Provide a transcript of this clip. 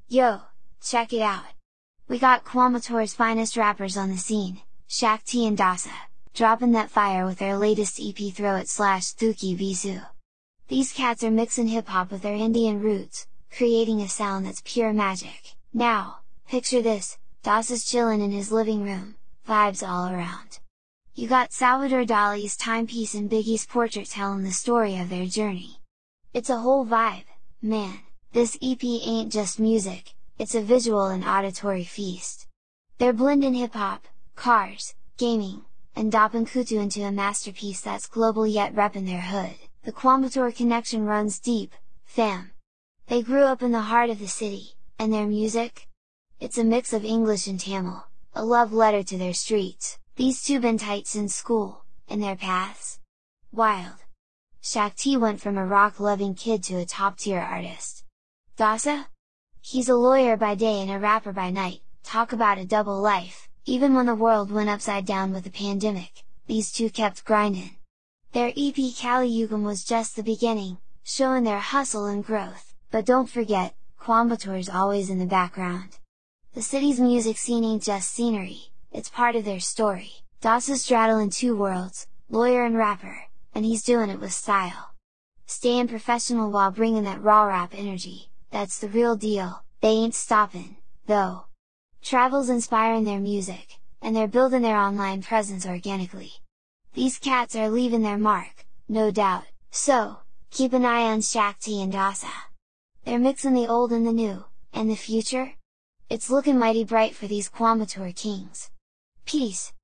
Yo, check it out! We got Coimbator's finest rappers on the scene, Shak T and Dasa, dropping that fire with their latest EP Throw It / Thuki Visu. These cats are mixing hip-hop with their Indian roots, creating a sound that's pure magic. Now, picture this, Dasa's chillin' in his living room, vibes all around. You got Salvador Dali's timepiece and Biggie's portrait telling the story of their journey. It's a whole vibe, man. This EP ain't just music, it's a visual and auditory feast. They're blending hip-hop, cars, gaming, and Dapan Kutu into a masterpiece that's global yet reppin' their hood. The Coimbator connection runs deep, fam! They grew up in the heart of the city, and their music? It's a mix of English and Tamil, a love letter to their streets. These two been tight since school, and their paths? Wild! Shak T went from a rock-loving kid to a top-tier artist. Dasa? He's a lawyer by day and a rapper by night, talk about a double life. Even when the world went upside down with the pandemic, these two kept grinding. Their EP Kali Yugam was just the beginning, showing their hustle and growth, but don't forget, Coimbator's always in the background. The city's music scene ain't just scenery, it's part of their story. Dasa's straddling two worlds, lawyer and rapper, and he's doing it with style. Staying professional while bringing that raw rap energy, that's the real deal. They ain't stopping, though. Travel's inspiring their music, and they're building their online presence organically. These cats are leaving their mark, no doubt, so, keep an eye on Shak T and Dasa. They're mixing the old and the new, and the future? It's looking mighty bright for these Coimbator kings. Peace!